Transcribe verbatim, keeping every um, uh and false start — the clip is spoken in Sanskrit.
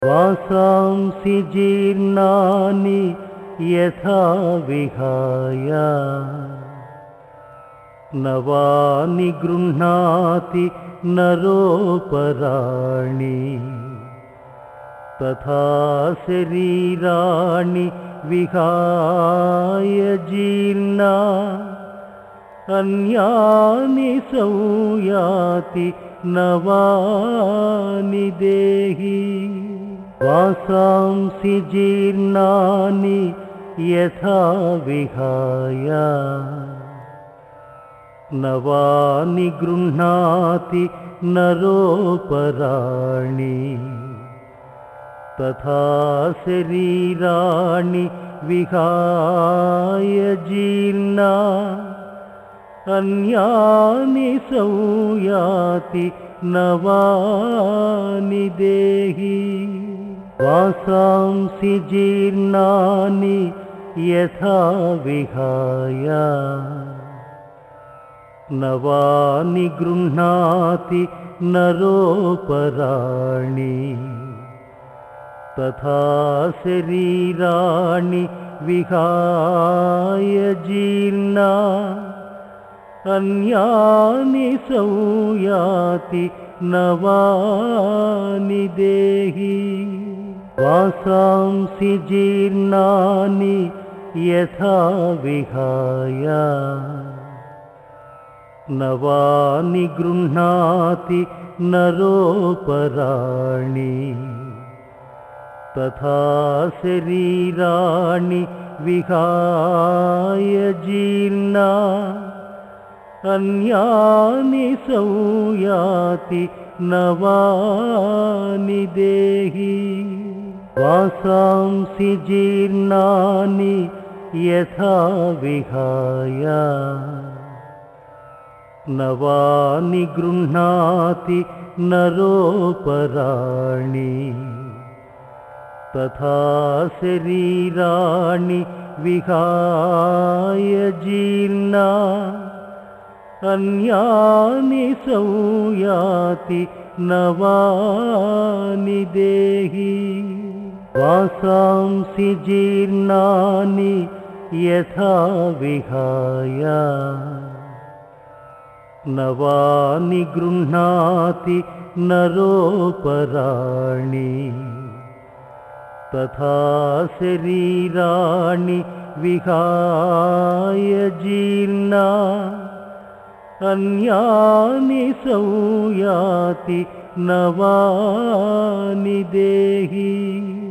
वासांसि जीर्णानि यथा विहाय नवानि गृह्णाति नरोपराणि तथा शरीराणि विहाय जीर्णा अन्यानि संयाति नवानि देहि। वासांसि जीर्णानि यथा विहाय नवानि गृह्णाति नरोपराणि तथा शरीराणि विहाय जीर्णा अन्यानि संयाति नवानि देहि। वासांसि जीर्णानि यथा विहाय नवानि गृह्णाति नरोपराणि तथा शरीराणि विहाय जीर्णा अन्यानि संयाति नवानि देहि। वासांसि जीर्णानि यथा विहाय नवानि गृह्णाति नरोपराणि तथा शरीराणि विहाय जीर्णा अन्यानि संयाति नवानि देहि। वासांसि जीर्णानि यथा विहाय नवानि गृह्णाति नरोपराणि तथा शरीराणि विहाय जीर्णा अन्यानि संयाति नवानि देहि। वासांसि जीर्णानि यथा विहाय नवानि गृह्णाति नरोपराणि तथा शरीराणि विहाय जीर्णा अन्यानि संयाति नवानि देहि।